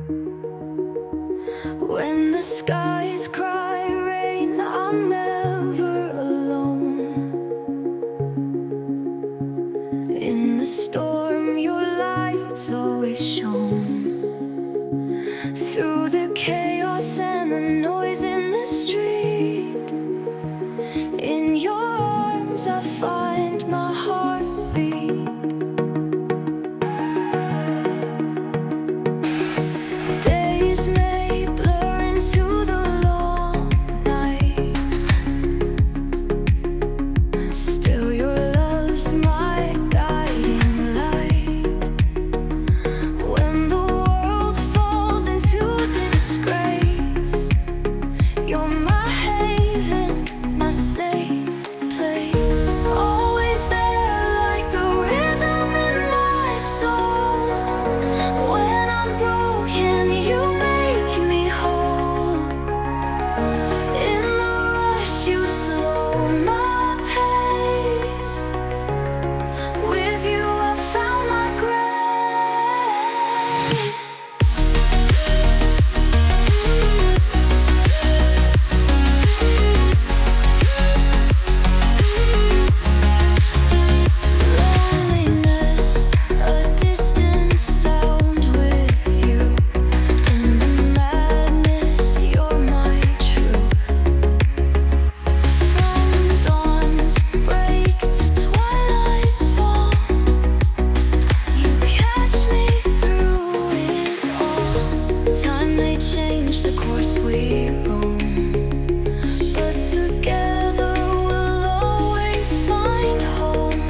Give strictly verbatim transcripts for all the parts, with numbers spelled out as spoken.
When the skies cry rain, I'm never alone. In the storm, your light's always shone. Through the chaos and the noise in the street, in your arms I find my heartbeat. Days may blur into the long nights, still your love's my guiding light. When the world falls into disgrace, you're my haven, my safe place. Always there like the rhythm in my soul. When I'm broken, you make me whole. In the rush, you slow my pace. With you, I found my grace. Loneliness, a distant sound with you. In the madness, you're my truth. From dawn's break to twilight's fall, you catch me through it all. Time may change the course we roam, but together we'll always find home.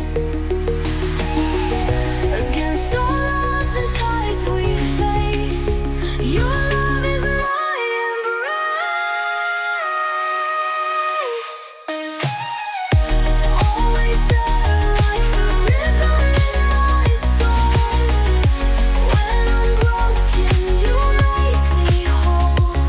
Against all odds and tides we face, your love is my embrace. Always there like the rhythm in my soul. When I'm broken, you make me whole.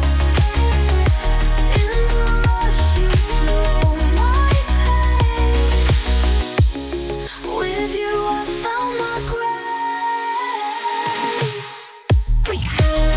In the rush, you slow my pace. With you, I found my grace.